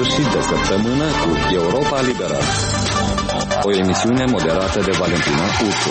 sfârșit de săptămână cu Europa Liberă, o emisiune moderată de Valentina Ursu.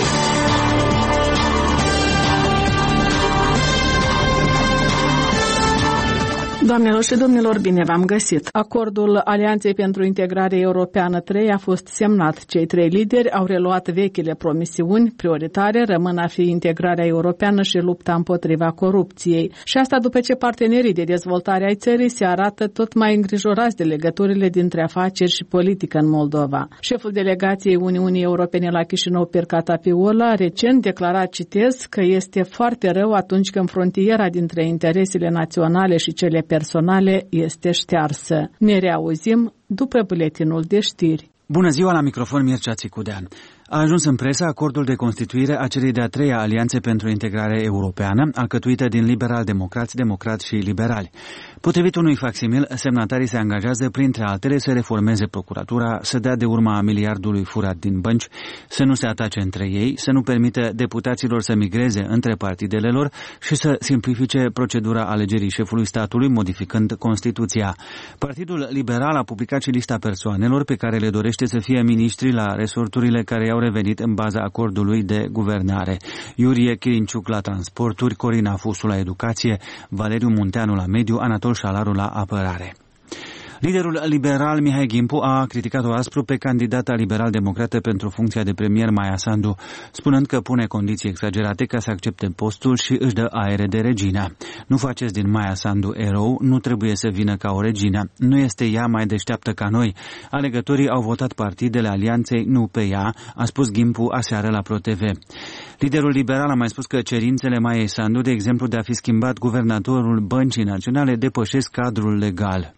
Doamnelor și domnilor, bine v-am găsit! Acordul Alianței pentru Integrare Europeană 3 a fost semnat. Cei trei lideri au reluat vechile promisiuni. Prioritare rămân a fi integrarea europeană și lupta împotriva corupției. Și asta după ce partenerii de dezvoltare ai țării se arată tot mai îngrijorați de legăturile dintre afaceri și politică în Moldova. Șeful delegației Uniunii Europene la Chișinău, Pircata Piola, recent declarat, citez, că este foarte rău atunci când frontiera dintre interesele naționale și cele personale este ștearsă. Ne reauzim după buletinul de știri. Bună ziua, la microfon Mircea Țicudean. A ajuns în presă acordul de constituire a celei de-a treia alianțe pentru integrare europeană, alcătuită din liberal-democrați, democrați și liberali. Potrivit unui facsimil, semnatarii se angajează, printre altele, să reformeze procuratura, să dea de urma miliardului furat din bănci, să nu se atace între ei, să nu permită deputaților să migreze între partidele lor și să simplifice procedura alegerii șefului statului, modificând Constituția. Partidul Liberal a publicat și lista persoanelor pe care le dorește să fie miniștri la resorturile care au revenit în baza acordului de guvernare. Iurie Chirinciuc la transporturi, Corina Fusu la educație, Valeriu Munteanu la mediu, Anatol Șalaru la apărare. Liderul liberal Mihai Gimpu a criticat-o aspru pe candidata liberal-democrată pentru funcția de premier Maia Sandu, spunând că pune condiții exagerate ca să accepte postul și își dă aere de regină. Nu faceți din Maia Sandu erou, nu trebuie să vină ca o regină. Nu este ea mai deșteaptă ca noi. Alegătorii au votat partidele alianței, nu pe ea, a spus Gimpu aseară la ProTV. Liderul liberal a mai spus că cerințele Maiei Sandu, de exemplu de a fi schimbat guvernatorul Băncii Naționale, depășesc cadrul legal.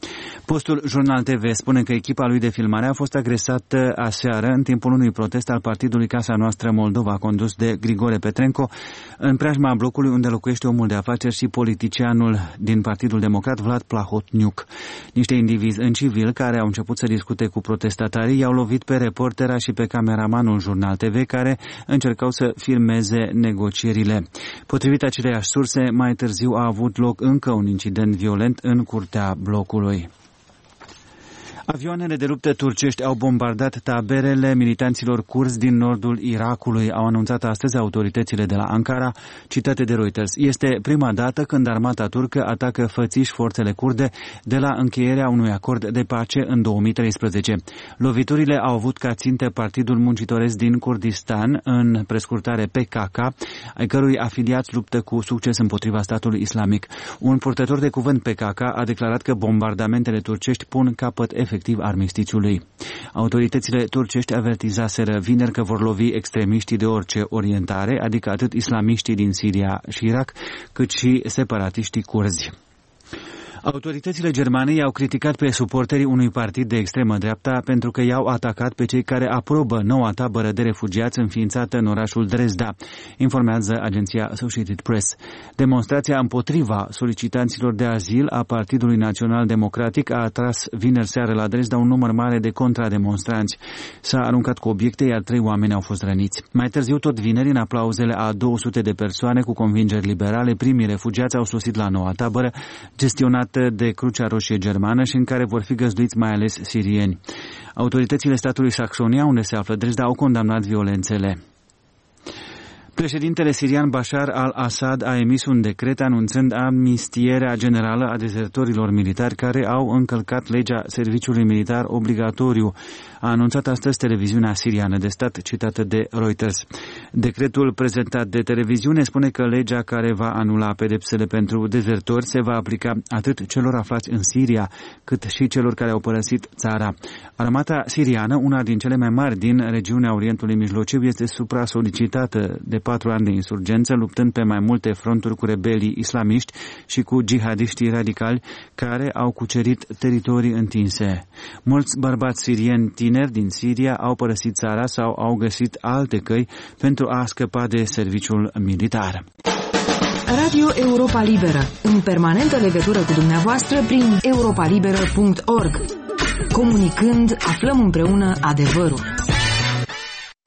Postul Jurnal TV spune că echipa lui de filmare a fost agresată aseară în timpul unui protest al partidului Casa Noastră Moldova, condus de Grigore Petrenco, în preajma blocului unde locuiește omul de afaceri și politicianul din Partidul Democrat Vlad Plahotniuc. Niște indivizi în civil care au început să discute cu protestatarii i-au lovit pe reportera și pe cameramanul Jurnal TV care încercau să filmeze negocierile. Potrivit aceleiași surse, mai târziu a avut loc încă un incident violent în curtea blocului. Avioanele de luptă turcești au bombardat taberele militanților kurzi din nordul Irakului, au anunțat astăzi autoritățile de la Ankara, citate de Reuters. Este prima dată când armata turcă atacă fățiș forțele kurde de la încheierea unui acord de pace în 2013. Loviturile au avut ca țintă Partidul Muncitoresc din Kurdistan, în prescurtare PKK, ai cărui afiliați luptă cu succes împotriva statului islamic. Un purtător de cuvânt PKK a declarat că bombardamentele turcești pun capăt efectiv armistițiului. Autoritățile turcești avertizaseră vineri că vor lovi extremiștii de orice orientare, adică atât islamiștii din Siria și Irak, cât și separatiștii curzi. Autoritățile germane i-au criticat pe suporterii unui partid de extremă dreapta pentru că i-au atacat pe cei care aprobă noua tabără de refugiați înființată în orașul Dresda, informează agenția Associated Press. Demonstrația împotriva solicitanților de azil a Partidului Național Democratic a atras vineri seară la Dresda un număr mare de contrademonstranți. S-a aruncat cu obiecte, iar 3 oameni au fost răniți. Mai târziu, tot vineri, în aplauzele a 200 de persoane cu convingeri liberale, primii refugiați au sosit la noua tabără, gestionată de Crucea Roșie Germană și în care vor fi găzduiți mai ales sirieni. Autoritățile statului Saxonia, unde se află Dresda, au condamnat violențele. Președintele sirian Bashar al-Assad a emis un decret anunțând amnistierea generală a dezertorilor militari care au încălcat legea serviciului militar obligatoriu, a anunțat astăzi televiziunea siriană de stat, citată de Reuters. Decretul prezentat de televiziune spune că legea care va anula pedepsele pentru dezertori se va aplica atât celor aflați în Siria, cât și celor care au părăsit țara. Armata siriană, una din cele mai mari din regiunea Orientului Mijlociu, este supra-solicitată de 4 ani de insurgență, luptând pe mai multe fronturi cu rebelii islamiști și cu jihadiștii radicali care au cucerit teritorii întinse. Mulți bărbați sirieni tineri din Siria au părăsit țara sau au găsit alte căi pentru a scăpa de serviciul militar. Radio Europa Liberă, în permanentă legătură cu dumneavoastră prin europalibera.org. Comunicând, aflăm împreună adevărul.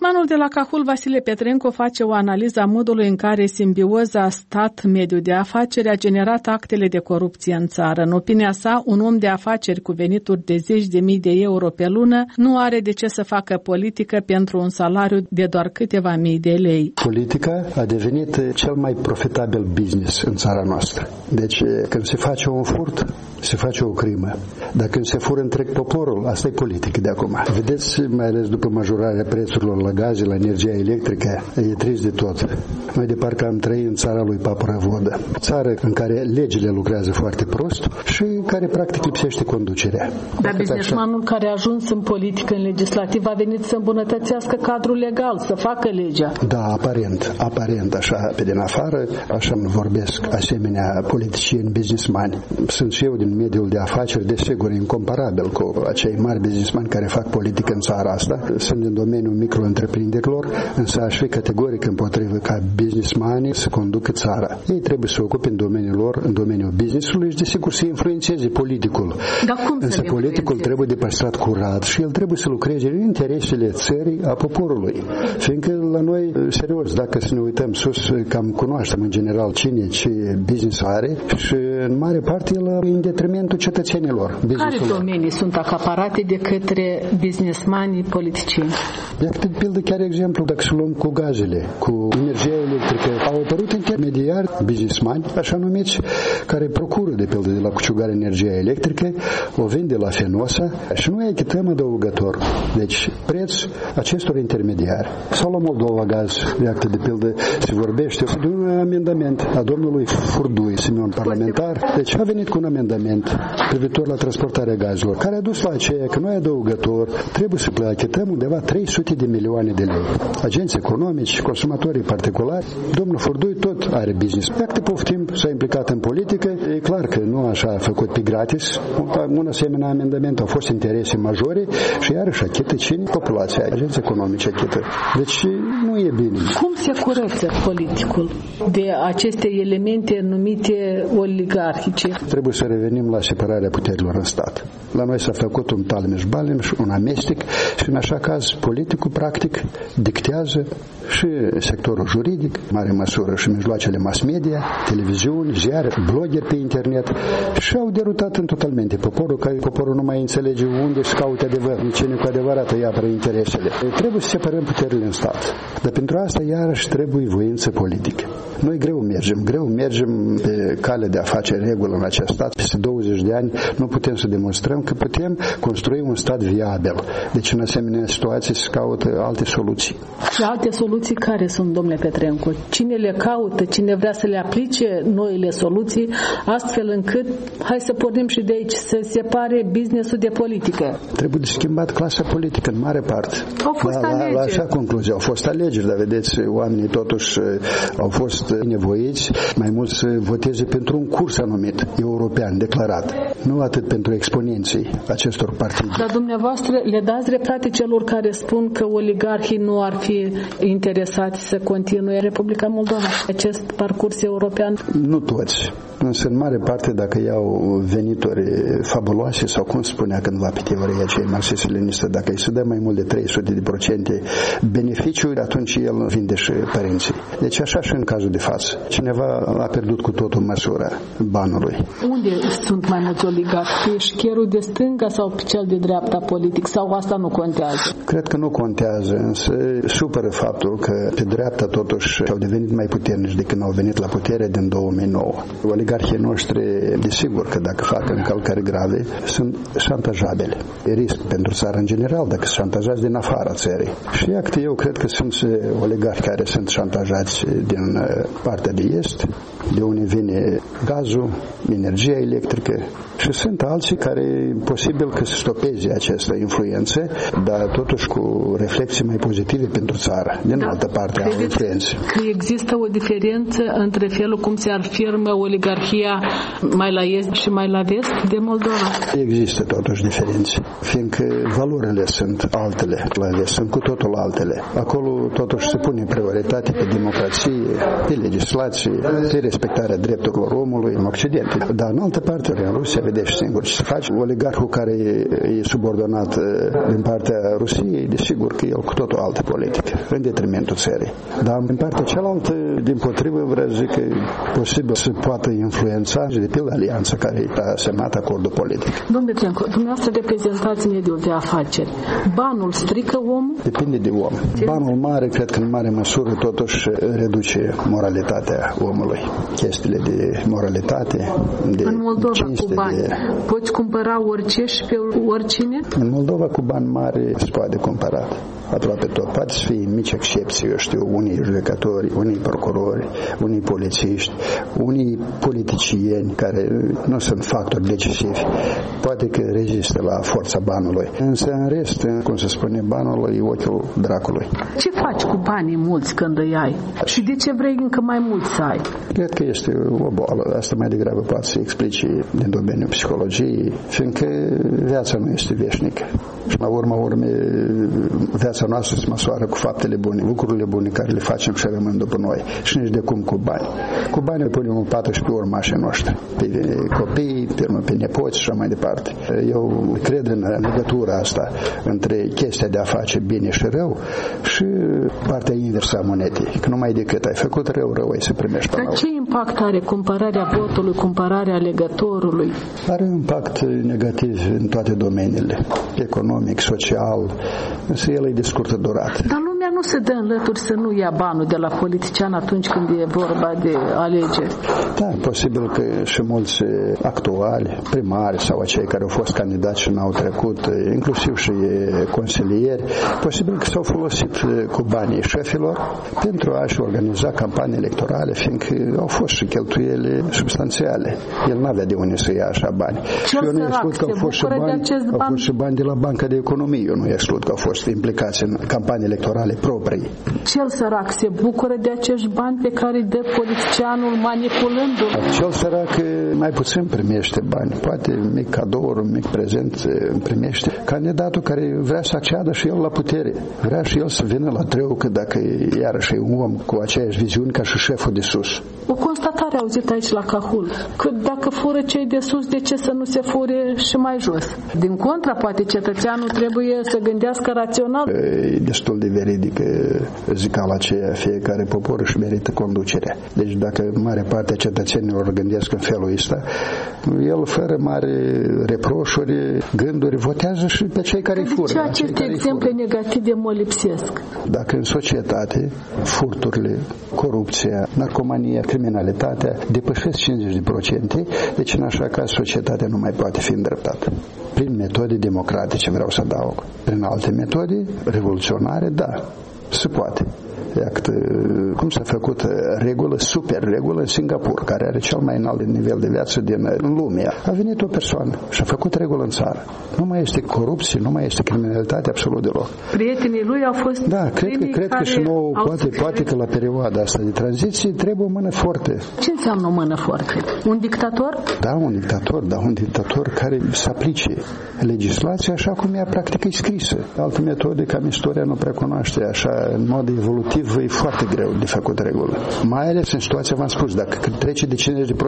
Ombudsmanul de la Cahul, Vasile Petrenco, face o analiză a modului în care simbioza stat-mediu de afaceri a generat actele de corupție în țară. În opinia sa, un om de afaceri cu venituri de zeci de mii de euro pe lună nu are de ce să facă politică pentru un salariu de doar câteva mii de lei. Politica a devenit cel mai profitabil business în țara noastră. Deci, când se face un furt, se face o crimă. Dar când se fură întreg poporul, asta e politică de acum. Vedeți, mai ales după majorarea prețurilor la gaze, la energia electrică, e trist de tot. Noi de parcă am trăit în țara lui Papa Răvodă. Țară în care legile lucrează foarte prost și în care practic lipsește conducerea. Dar businessmanul care a ajuns în politică, în legislativ, a venit să îmbunătățească cadrul legal, să facă legea. Da, aparent, așa, pe din afară, așa îmi vorbesc asemenea politicieni, businessmani. Sunt și eu din mediul de afaceri, desigur, incomparabil cu acei mari businessmani care fac politică în țara asta. Sunt din domeniul micro-întreprinderilor, însă aș fi categoric împotrivă ca businessmanii să conducă țara. Ei trebuie să se ocupe în domeniul lor, în domeniul business-ului și desigur să influențeze politicul. Însă politicul trebuie de păstrat curat și el trebuie să lucreze în interesele țării, a poporului. Fiindcă la noi, serios, dacă să ne uităm sus, cam cunoaștem în general cine ce business are și în mare parte el în detrimentul cetățenilor. Care domenii sunt acaparate de către businessmanii politicieni? Iată, de pildă, chiar exemplu, dacă să luăm cu gazele, cu energia electrică, au apărut intermediari, businessmani, așa numiți, care procură, de pildă, de la Cuciugare energia electrică, o vinde la Fenosa și noi achităm adăugător. Deci, preț acestor intermediari. Sau la Moldova Gaz, iată, de pildă, se vorbește de un amendament a domnului Furdui, Simeon parlamentar. Deci a venit cu un amendament privitor la transportarea gazelor, care a dus la aceea că noi adăugător trebuie să achităm undeva 300 de milioane de lei. Agenții economici, consumatorii particulari, domnul Furdui tot are business. Dacă poftim, s-a implicat în politică, e clar că nu așa a făcut pe gratis. Un asemenea amendament au fost interese majore și iarăși achită cine? Populația, agenții economici achită. Deci nu e bine. Cum se curăță politicul de aceste elemente numite oligarhice? Trebuie să revenim la separarea puterilor în stat. La noi s-a făcut un talmeș-balmeș, un amestec și în așa caz politicul practic dictează și sectorul juridic, mare măsură și mijloacele mass media, televiziuni, ziare, blogeri pe internet și au derutat în totalmente poporul, că poporul nu mai înțelege unde să caute adevăr, cine cu adevărat îi apără interesele. Trebuie să separăm puterile în stat. Dar pentru asta iarăși trebuie voință politică. Noi greu mergem pe cale de a face regulă în acest stat. Peste 20 de ani nu putem să demonstrăm că putem construi un stat viabil. Deci în asemenea situații se caută alte soluții. Și alte soluții care sunt, domnule Petrenco? Cine le caută, cine vrea să le aplice noile soluții, astfel încât, hai să pornim și de aici, să separe business-ul de politică? Trebuie de schimbat clasa politică în mare parte. Au fost alegeri. La așa concluzie, au fost alegeri, dar vedeți, oamenii totuși au fost nevoiți mai mult să voteze pentru un curs anumit, european, declarat. Nu atât pentru exponenții acestor partide. Dar dumneavoastră le dați dreptate celor care spun că oligarhii nu ar fi interesați să continue Republica Moldova acest parcurs european? Nu toți. Însă în mare parte, dacă iau venituri fabuloase sau cum spunea cândva pe teoria aceea marxist-leninistă, dacă îi se dă mai mult de 300% beneficiu, atunci el vinde și părinții. Deci așa și în cazul de față. Cineva a pierdut cu totul măsura banului. Unde sunt mai mulți oligarhi? Pe șcherul de stânga sau pe cel de dreapta politic? Sau asta nu contează? Cred că nu contează, însă supără faptul că pe dreapta totuși au devenit mai puternici de când au venit la putere din 2009. Oligarhii noștri, desigur că dacă fac încălcări grave, sunt șantajabile. E risc pentru țară în general dacă sunt șantajați din afara țării. Și iată, eu cred că sunt oligarhi care sunt șantajați din partea de est, de unde vine gazul, energia electrică, și sunt alții care e posibil că să stopeze această influență, dar totuși cu reflexii mai pozitive pentru țară, din altă parte a influenței. Că există o diferență între felul cum se afirmă oligarhia mai la est și mai la vest de Moldova? Există totuși diferențe, fiindcă valorile sunt altele la vest, sunt cu totul altele. Acolo totuși se pune prioritate pe democrație, pe legislație, pe respectarea drepturilor omului în Occident. Dar în altă parte, în Rusia, vedești singur ce să faci. Oligarhul care e subordonat din partea Rusiei, desigur că el cu totul altă politică, în detrimentul țării. Dar din partea cealaltă, din potrivă, vreau să zic că posibil să poată influența de pildă alianța care a semnat acordul politic. Domnule Trencu, dumneavoastră reprezentați mediul de afaceri. Banul strică omul? Depinde de om. Banul mare, cred că în mare măsură totuși reduce moralitatea omului. Chestiile de moralitate, de în Moldova cinste, cu bani poți cumpăra orice și pe oricine? În Moldova cu bani mari se poate cumpăra aproape tot. Poate să fie mici excepții, eu știu, unii judecători, unii procurori, unii polițiști, unii politicieni care nu sunt factori decisivi. Poate că rezistă la forța banului. Însă în rest, cum se spune, banul e ochiul dracului. Ce faci cu banii mulți când îi ai? Și de ce vrei încă mai mulți să ai? Cred că este o boală. Asta mai degrabă poate să explice din domeniul psihologiei, fiindcă viața nu este veșnică. Și la urma urmei, viața noastră se măsoară cu faptele bune, lucrurile bune care le facem și rămân după noi. Și nici de cum cu bani. Cu bani îl punem în pată și pe urmașii noștri. Pe copii, pe nepoți și așa mai departe. Eu cred în legătura asta între chestia de a face bine și rău și partea inversă a monedei. Că numai decât ai făcut rău, rău ai să primești până la urmă. Ce impact are cumpărarea votului, cumpărarea alegătorului? Are un impact negativ în toate domeniile. Economic, social, însă el e de scurtă durată. Dar lumea nu se dă în lături să nu ia banul de la politician atunci când e vorba de alegeri. Da, posibil că și mulți actuali, primari sau acei care au fost candidați și n-au trecut, inclusiv și consilieri, posibil că s-au folosit cu banii șefilor pentru a-și organiza campanii electorale, fiindcă au fost și cheltuieli substanțiale. El n-avea de unde să ia așa bani. Eu nu exclud că au fost și bani de la Banca de Economie. Eu nu exclud că au fost implicați în campanii electorale proprii. Cel sărac se bucură de acești bani pe care îi dă politicianul manipulându-l? Cel sărac mai puțin primește bani. Poate mic cadou, mic prezent primește. Candidatul care vrea să acceadă și el la putere. Vrea și el să vină la treu, că dacă iarăși e un om cu aceeași viziune ca și șeful de sus. O constatare auzit aici la Cahul, că dacă fură cei de sus, de ce să nu se fure și mai jos? Din contra, poate cetățeanul trebuie să gândească rațional. E destul de veridică zicala aceea, fiecare popor își merită conducerea. Deci dacă mare parte a cetățenilor gândesc în felul ăsta, el fără mare reproșuri, gânduri, votează și pe cei care fură. De ce aceste exemple negative mă lipsesc? Dacă în societate furturile, corupția, narcomania, criminalitatea depășesc 50%, deci în așa caz societatea nu mai poate fi îndreptată. Prin metode democratice, vreau să adaug. Prin alte metode revoluționare, da, se poate. Iată, cum s-a făcut super regulă în Singapur, care are cel mai înalt nivel de viață din lume. A venit o persoană și a făcut regulă în țară. Nu mai este corupție, nu mai este criminalitate absolut deloc. Prietenii lui au fost... Da, cred că și nouă, poate că la perioada asta de tranziție trebuie o mână forte. Ce înseamnă o mână forte? Un dictator? Da, un dictator care să aplice legislația așa cum ea practic e scrisă. Alte metode, cam istoria nu prea cunoaște, așa, în mod evolutiv, e foarte greu de făcut regulă. Mai ales în situația, v-am spus, dacă trece de 50%.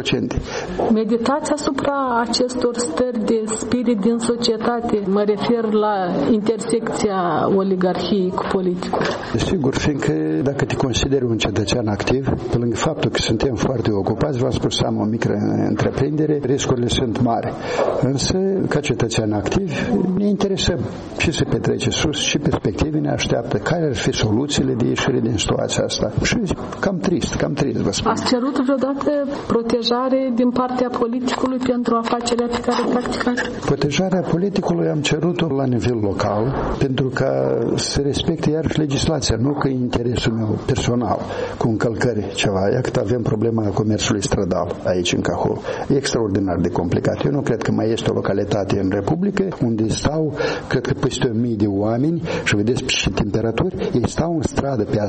Meditați asupra acestor stări de spirit din societate. Mă refer la intersecția oligarhiei cu politicul. Desigur, fiindcă dacă te consideri un cetățean activ, pe lângă faptul că suntem foarte ocupați, v-am spus să am o mică întreprindere, riscurile sunt mari. Însă, ca cetățean activ, ne interesăm ce se petrece sus, ce perspective ne așteaptă, care ar fi soluțiile de ieșire din situația asta. Și cam trist, vă spun. Ați cerut vreodată protejare din partea politicului pentru afacerea pe care o practicați? Protejarea politicului am cerut-o la nivel local, pentru ca să respecte iarăși legislația, nu că e interesul meu personal, cu încălcări ceva. Iată că avem problema comerțului stradal aici în Cahul. E extraordinar de complicat. Eu nu cred că mai este o localitate în Republică unde stau, cred că peste 1000 de oameni și vedeți și temperaturi, ei stau în stradă pe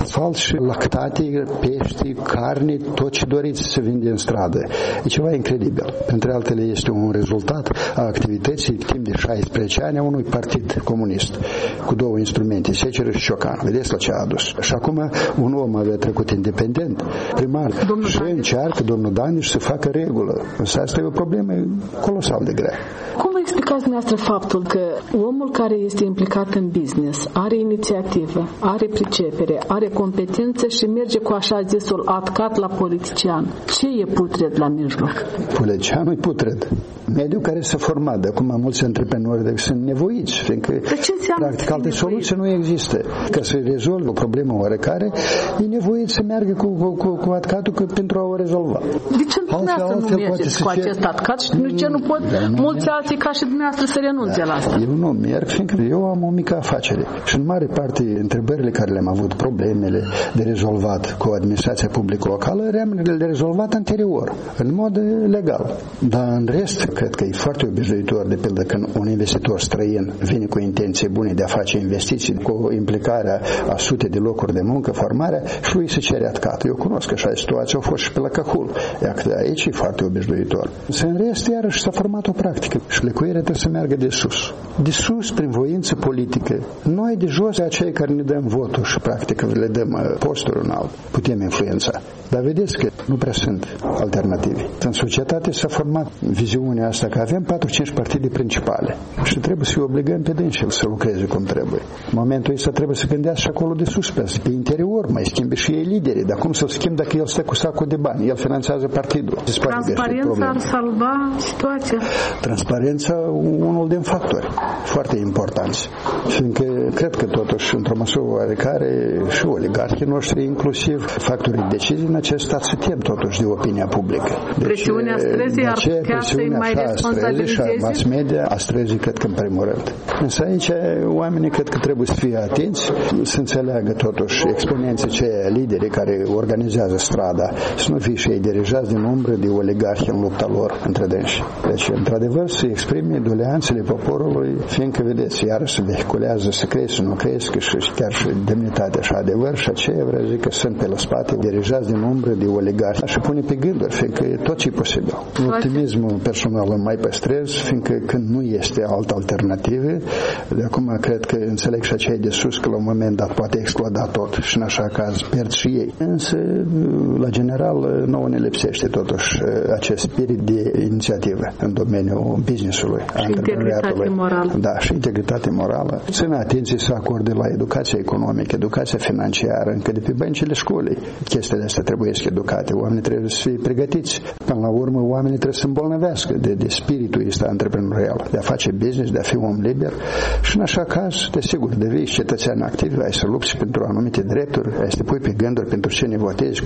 asfalt și lactate, pești, carne, tot ce doriți să vinde în stradă. E ceva incredibil. Printre altele este un rezultat a activității timp de 16 ani a unui partid comunist cu două instrumente, seceră și ciocan. Vedeți la ce a adus. Și acum un om avea trecut independent, primar, și încearcă domnul Daniș să facă regulă. Însă asta e o problemă colosal de grea. Cum vă explicați dumneavoastră faptul că omul care este implicat în business are inițiativă, are pricepere, are competență și merge cu așa zisul atcat la politician? Ce e putred la mijloc? Politicianul e putred. Mediul care s-a format, de acum mulți antreprenori sunt nevoiți, fiindcă practic alte soluții nu există. Ca să rezolve o problemă oarecare, e nevoit să meargă cu atcatul pentru a o rezolva. De ce dumneavoastră nu mergeți cu acest atcat și de ce nu pot mulți alții ca și dumneavoastră să renunțe la asta? Eu nu merg, fiindcă eu am o mică afacere și în mare parte întrebările care le-am avut, problemele de rezolvat cu administrația publică locală, le-am rezolvat anterior, în mod legal. Dar în rest, cred că e foarte obișnuitor, de pildă, când un investitor străin vine cu intenții bune de a face investiții, cu implicarea a sute de locuri de muncă, formarea, și lui se cere atcat. Eu cunosc așa situația, au fost și pe la Cahul. Aici e foarte obișnuitor. În rest, iarăși s-a format o practică și lecuirea trebuie să meargă de sus. De sus, prin voință politică. Noi de jos, acei care ne dăm votul și practic le dăm posturi înalt, putem influența. Dar vedeți că nu prea sunt alternative. În societate s-a format viziunea asta că avem 4-5 partide principale și trebuie să-i obligăm pe dânsi să lucreze cum trebuie. În momentul ăsta trebuie să gândească și acolo de sus, pe interior, mai schimbe și ei liderii. Dar cum să-l schimb dacă el stă cu sacul de bani? El finanțează partidul. Transparența ar salva situația. Transparența, unul din factori foarte importanți. Fiindcă cred că totuși, într-o măsură oarecare, și oligarhii noștri, inclusiv factorii decizii în acest stat, se tem totuși de opinia publică. Presiunea străzii ar putea să-i mai responsabilizeze? Mass media a străzii, cred că în primul rând. Însă aici oamenii cred că trebuie să fie atenți, să înțeleagă totuși exponenții cei lideri care organizează strada, să nu fie și ei dirijați din umbră de oligarhi în lupta lor între dânsi. Deci, într-adevăr, să exprime doleanțele poporului, fiindcă, vedeți, iarăși se vehiculează să crească, nu crească și chiar și demnitatea și adevăr și aceea vreau zic că sunt pe la spate dirijați din umbră de oligarhi și pune pe gânduri, fiindcă tot ce e posibil. Optimismul personal îl mai păstrez, fiindcă când nu este altă alternativă, de acum cred că înțeleg și acei de sus că la un moment dat poate exploda tot și în așa caz pierd și ei. Însă, la general, nouă ne lipsește totuși acest spirit de inițiativă în domeniul business-ului, antreprenoriatului. Da, și integritate morală. Țină atenție să acorde la educația economică, educația financiară, încă de pe băncile școlii. Chestiile astea trebuie să educate. Oamenii trebuie să fie pregătiți. Până la urmă, oamenii trebuie să îmbolnăvească de spiritul ăsta antreprenorial, de a face business, de a fi om liber și în așa caz, desigur, devii cetățean activ, ai să lupți pentru anumite drepturi, ai să te pui pe gânduri pentru cine votezi,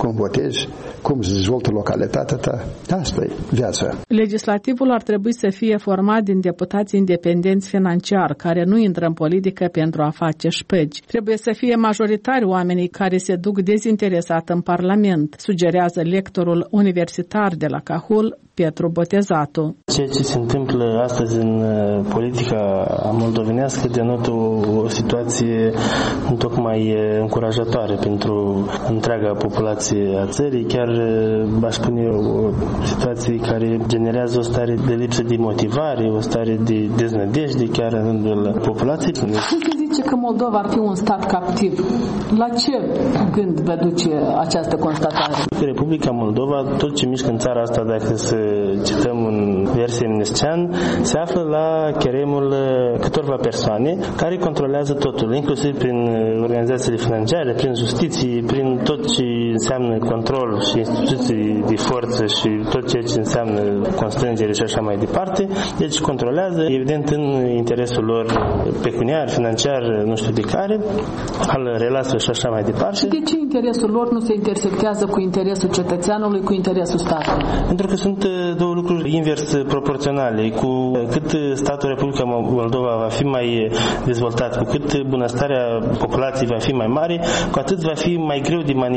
cum se dezvoltă localitatea ta. Asta e viața. Legislativul ar trebui să fie format din deputați independenți financiar, care nu intră în politică pentru a face șpăgi. Trebuie să fie majoritari oamenii care se duc dezinteresat în Parlament, sugerează lectorul universitar de la Cahul, Petru Botezatu. Ceea ce se întâmplă astăzi în politica moldovenească denotă o situație nu tocmai încurajatoare pentru întreaga populație a țării, chiar aș spune o situație care generează o stare de lipsă de motivare, o stare de deznădejde chiar în rândul populației. Cum se zice că Moldova ar fi un stat captiv? La ce gând vă duce această constatare? Republica Moldova, tot ce mișcă în țara asta, dacă să cităm în versie Nescean, se află la cheremul câtorva persoane care controlează totul, inclusiv prin organizațiile financiare, prin justiție, prin tot ce înseamnă control și instituții de forță și tot ceea ce înseamnă constrângere și așa mai departe. Deci controlează, evident, în interesul lor pecuniar, financiar, nu știu de care, al relațiilor și așa mai departe. Și de ce interesul lor nu se intersectează cu interesul cetățeanului, cu interesul statului? Pentru că sunt două lucruri invers proporționale. Cu cât statul Republica Moldova va fi mai dezvoltat, cu cât bunăstarea populației va fi mai mare, cu atât va fi mai greu de manipulat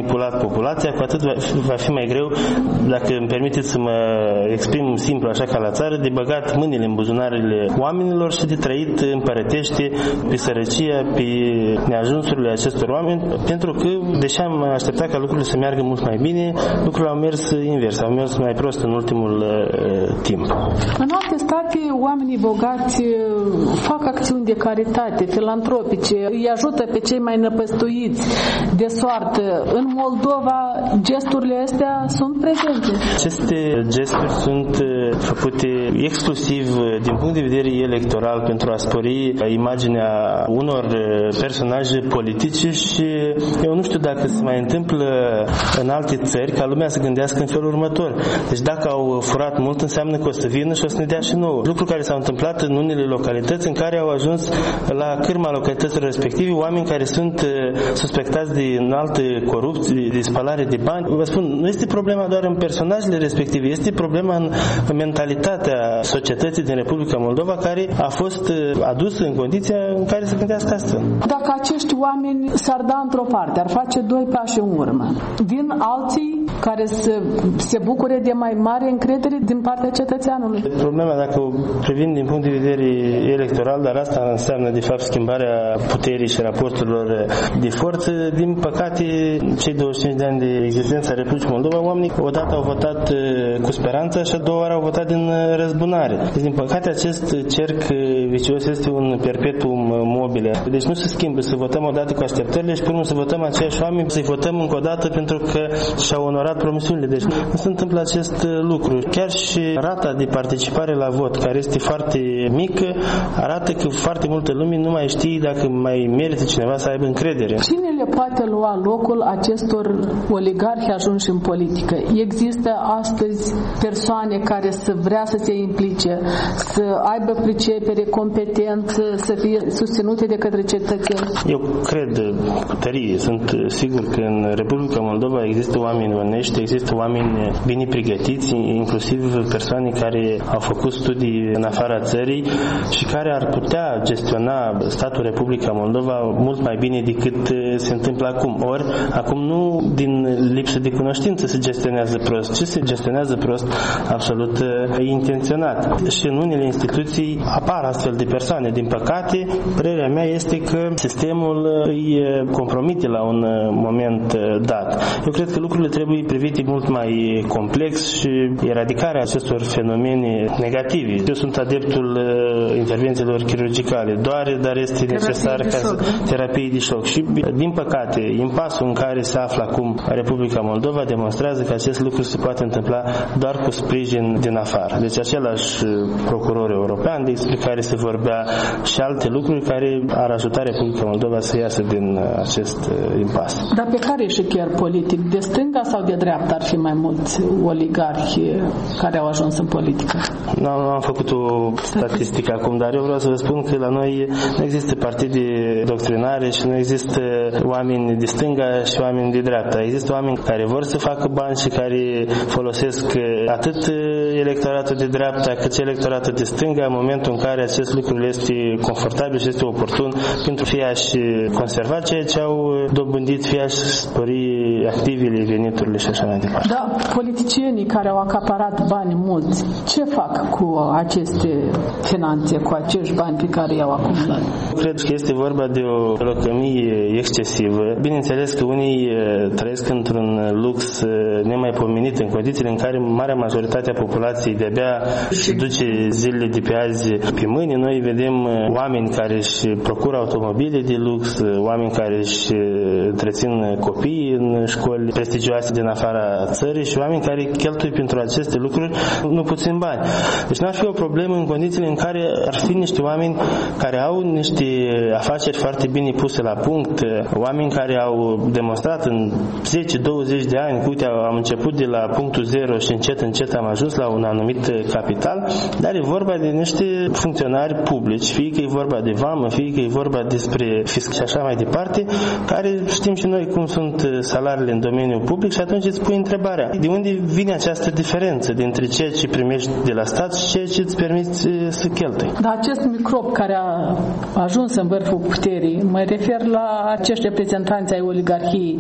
populația, cu atât va fi mai greu, dacă îmi permiteți să mă exprim simplu așa ca la țară, de băgat mâinile în buzunarele oamenilor și de trăit împărătește pe sărăcia, pe neajunsurile acestor oameni, pentru că, deși am așteptat ca lucrurile să meargă mult mai bine, lucrurile au mers invers, au mers mai prost în ultimul timp. În alte state, oamenii bogați fac acțiuni de caritate, filantropice, îi ajută pe cei mai năpăstuiți de soartă. În Moldova, gesturile astea sunt prezente. Aceste gesturi sunt făcute exclusiv din punct de vedere electoral pentru a spori imaginea unor personaje politice și eu nu știu dacă se mai întâmplă în alte țări ca lumea să gândească în felul următor. Deci dacă au furat mult, înseamnă că o să vină și o să ne dea și nouă. Lucruri care s-au întâmplat în unele localități în care au ajuns la cârma localităților respective oameni care sunt suspectați de înaltă corupție, de spălare de bani. Vă spun, nu este problema doar în personajele respective, este problema în mentalitatea societății din Republica Moldova care a fost adusă în condiția în care să gândească astfel. Dacă acești oameni s-ar da într-o parte, ar face 2 pași în urmă, vin alții care să se bucure de mai mare încredere din partea cetățeanului. Problema, dacă o privim din punct de vedere electoral, dar asta înseamnă de fapt schimbarea puterii și raporturilor de forță, din păcate, cei 25 de ani de existență a Republicii Moldova, oamenii odată au votat cu speranță și a doua oară au votat din răzbunare. Deci, din păcate, acest cerc vicios este un perpetuum mobile. Deci nu se schimbă să votăm odată cu așteptările și pe urmă să votăm aceiași oameni, să-i votăm încă o dată pentru că și-au onorat promisiunile. Deci nu se întâmplă acest lucru. Chiar și rata de participare la vot, care este foarte mică, arată că foarte multe lume nu mai știe dacă mai merită cineva să aibă încredere. Cine le poate lua locul acestor oligarhi ajunși în politică? Există astăzi persoane care să vrea să se implice, să aibă pricepere, competență, să fie susținute de către cetățeni? Eu cred cu tărie, sunt sigur că în Republica Moldova există oameni onești, există oameni bine pregătiți, inclusiv persoane care au făcut studii în afara țării și care ar putea gestiona statul Republica Moldova mult mai bine decât se întâmplă acum. Ori, acum nu din lipsă de cunoștință se gestionează prost, ci se gestionează prost absolut intenționat. Și în unele instituții apar astfel de persoane. Din păcate, părerea mea este că sistemul îi compromite la un moment dat. Eu cred că lucrurile trebuie privite mult mai complex și eradicarea acestor fenomene negative. Eu sunt adeptul intervențiilor chirurgicale, dar este necesar ca terapie de șoc. Și, din păcate, impasul în care se află acum Republica Moldova demonstrează că acest lucru se poate întâmpla doar cu sprijin din afară. Deci același procuror european despre care se vorbea și alte lucruri care ar ajuta Republica Moldova să iasă din acest impas. Dar pe care și chiar politic? De stânga sau de dreapta ar fi mai mulți oligarhi care au ajuns în politică? Nu am făcut o statistică acum, dar eu vreau să vă spun că la noi nu există partide doctrinare și nu există oameni de stânga și oameni de dreapta. Există oameni care vor să facă bani și care folosesc atât electoratul de dreapta cât și electoratul de stânga în momentul în care acest lucru este confortabil și este oportun pentru fie a-și conserva ceea ce au dobândit, fie a-și spori activele, veniturile și așa mai departe. Da, politicienii care au acaparat bani mulți, ce fac cu aceste finanțe, cu acești bani pe care i-au acumulat? Cred că este vorba de o lăcomie excesivă. Bineînțeles că unii trăiesc într-un lux nemaipomenit în condițiile în care marea majoritate a populației de-abia se duce zilele de pe azi pe mâini. Noi vedem oameni care își procură automobile de lux, oameni care își întrețin copiii în școli prestigioase din afara țării și oameni care cheltuie pentru aceste lucruri nu puțin bani. Deci n-ar fi o problemă în condițiile în care ar fi niște oameni care au niște afaceri foarte bine puse la punct, oameni care au demonstrat în 10-20 de ani, uite, am început de la punctul zero și încet am ajuns la un anumit capital, dar e vorba de niște funcționari publici, fie că e vorba de vamă, fie că e vorba despre fisc și așa mai departe, care știm și noi cum sunt salariile în domeniul public și atunci îți pui întrebarea, de unde vine această diferență dintre ceea ce primești de la stat și ceea ce îți permiți să cheltui? Dar acest microb care a ajuns în vârful puterii, mă refer la acești reprezentanți ai oligarhiei,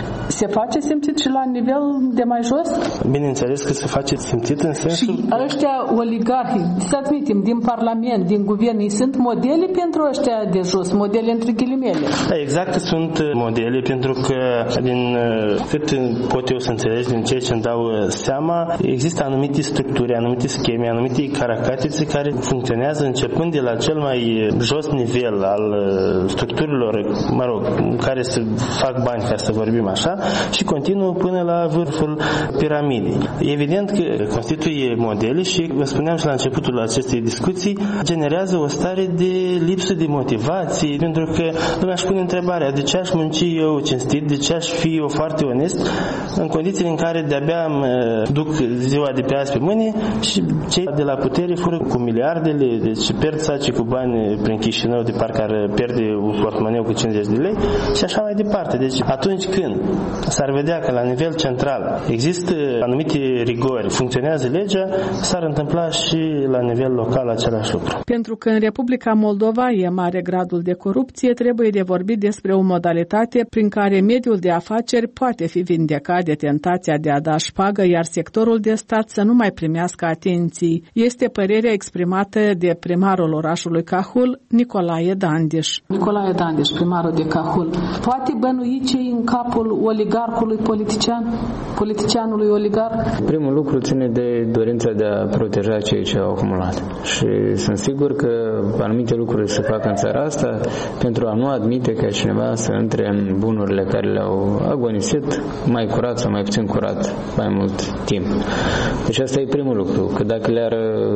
Se face simțit și la nivel de mai jos? Bineînțeles că se face simțit în sensul... Și ăștia oligarhi, să admitem, din Parlament, din Guvern, ei sunt modele pentru ăștia de jos, modele între ghilimele. Exact că sunt modele, pentru că din cât pot eu să înțeleg din ceea ce îmi dau seama, există anumite structuri, anumite scheme, anumite caracatițe care funcționează începând de la cel mai jos nivel al structurilor, mă rog, care se fac bani, ca să vorbim așa, și continuă până la vârful piramidei. Evident că constituie modele și, vă spuneam și la începutul acestei discuții, generează o stare de lipsă de motivație, pentru că lumea își pune întrebarea, de ce aș munci eu cinstit, de ce aș fi eu foarte onest, în condițiile în care de-abia îmi duc ziua de pe azi pe mâine și cei de la putere fură cu miliardele, deci pierd saci cu bani prin Chișinău de parcă ar pierde un portmoneu cu 50 de lei și așa mai departe. Deci atunci când s-ar vedea că la nivel central există anumite rigori, funcționează legea, s-ar întâmpla și la nivel local același lucru. Pentru că în Republica Moldova e mare gradul de corupție, trebuie de vorbit despre o modalitate prin care mediul de afaceri poate fi vindecat de tentația de a da șpagă, iar sectorul de stat să nu mai primească atenții. Este părerea exprimată de primarul orașului Cahul, Nicolae Dandiș. Nicolae Dandiș, primarul de Cahul, poate bănui ce în capul oligarhului politicianului oligarh? Primul lucru ține de dorința de a proteja ceea ce au acumulat. Și sunt sigur că anumite lucruri se fac în țara asta pentru a nu admite ca cineva să intre în bunurile care le-au agonisit mai curat sau mai puțin curat mai mult timp. Deci asta e primul lucru, că dacă le-ar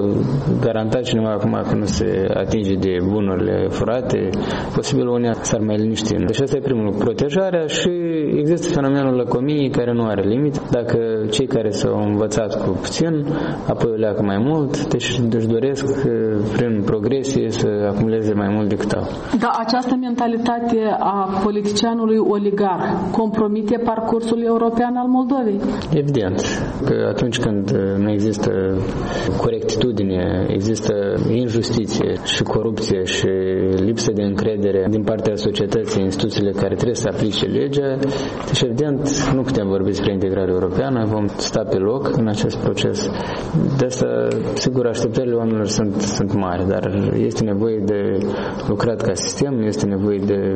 garanta cineva acum că nu se atinge de bunurile furate, posibil unii s-ar mai liniști. Deci asta e primul lucru, protejarea, și există fenomenul lăcomiei care nu are limit. Dacă cei care s-au învățat cu puțin, apoi o leacă mai mult, deci își doresc prin progresie să acumuleze mai mult decât au. Dar această mentalitate a politicianului oligarh compromite parcursul european al Moldovei? Evident că atunci când nu există corectitudine, există injustiție și corupție și lipsă de încredere din partea societății, instituțiile care trebuie să aplice legea, deci evident nu putem vorbi despre integrare europeană, vom sta pe loc în acest proces. De asta, sigur, așteptările oamenilor sunt mari, dar este nevoie de lucrat ca sistem, este nevoie de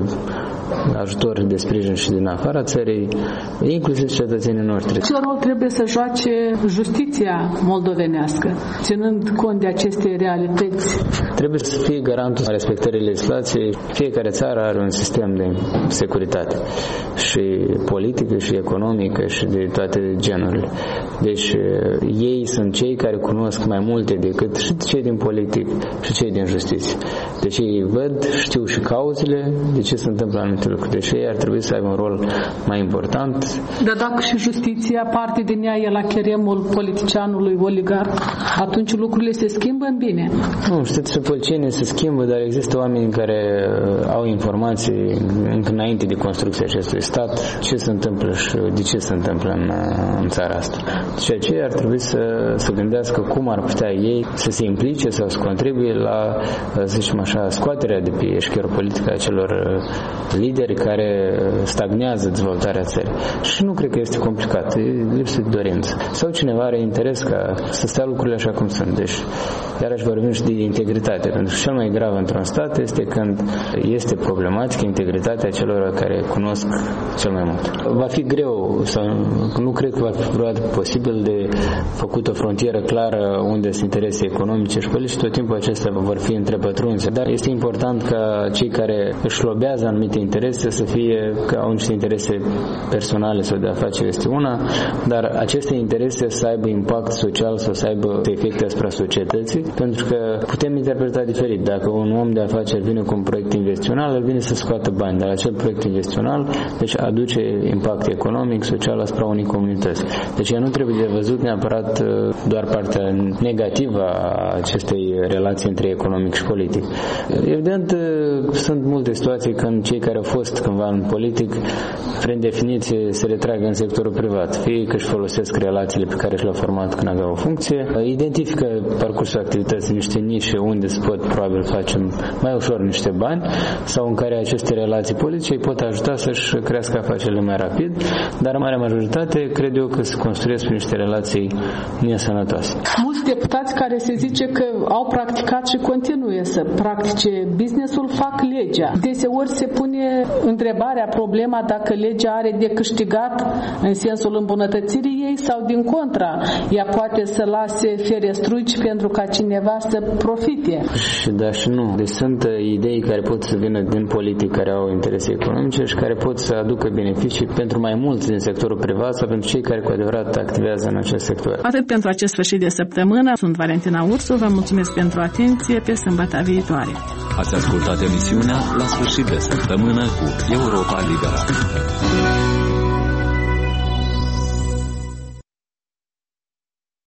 ajutor, de sprijin și din afara țării, inclusiv cetățenii noștri. Ce rol trebuie să joace justiția moldovenească, ținând cont de aceste realități? Trebuie să fie garantul respectării legislației. Fiecare țară are un sistem de securitate și politică și economică și de toate genurile. Deci ei sunt cei care cunosc mai multe decât și cei din politic și cei din justiție. Deci ei văd, știu și cauzele de ce se întâmplă anumite lucruri. Deci ei ar trebui să aibă un rol mai important. Dar dacă și justiția, parte din ea e la cheremul politicianului oligarh, atunci lucrurile se schimbă în bine. Nu, știți, și policienii se schimbă, dar există oameni care au informații încă înainte de construcția acestui stat, ce se întâmplă și de ce se întâmplă în țara asta. Deci aceea ar trebui să gândească cum ar putea ei să se implice sau să contribuie la, să zicem așa, scoaterea de pe eșcherul politic a celor lideri care stagnează dezvoltarea țării. Și nu cred că este complicat, e lipsă de dorință. Sau cineva are interes ca să stea lucrurile așa cum sunt. Deci, iarăși vorbim și de integritate, pentru că cel mai grav într-un stat este când este problematică integritatea celor care cunosc cel mai mult. Va fi greu, sau nu cred că va fi vreodată posibil de făcut o frontieră clară unde sunt interese economice și politice, tot timpul acestea vor fi întrepătrunse. Dar este important ca cei care își lobează anumite interese să fie că au niște interese personale sau de afaceri este una, dar aceste interese să aibă impact social sau să aibă efecte asupra societății, pentru că putem interpreta diferit. Dacă un om de afaceri vine cu un proiect investițional, el vine să scoată bani, dar acel proiect investițional deci aduce impact economic, social asupra unei comunități. Deci ea nu trebuie de văzut neapărat doar partea negativă a acestei relații între economic și politic. Evident, sunt multe situații când cei care au fost cândva în politic, prin definiție, se retragă în sectorul privat. Fie că își folosesc relațiile pe care și le-au format când aveau o funcție, identifică parcursul activ activități, niște nișe unde se pot probabil face mai ușor niște bani sau în care aceste relații politice îi pot ajuta să-și crească afacerile mai rapid, dar în marea majoritate cred eu că se construiesc prin niște relații nesănătoase. Mulți deputați care se zice că au practicat și continuă să practice business-ul fac legea. Deseori se pune întrebarea, problema dacă legea are de câștigat în sensul îmbunătățirii ei sau din contra, ea poate să lase ferestruici pentru ca cineva să profite. Și da și nu. Deci sunt idei care pot să vină din politic, care au interese economice și care pot să aducă beneficii pentru mai mulți din sectorul privat sau pentru cei care cu adevărat activează în acest sector. Atât pentru acest sfârșit de săptămână. Sunt Valentina Ursu, vă mulțumesc pentru atenție, pe sâmbătă viitoare. Ați ascultat emisiunea La sfârșit de săptămână cu Europa Liberă.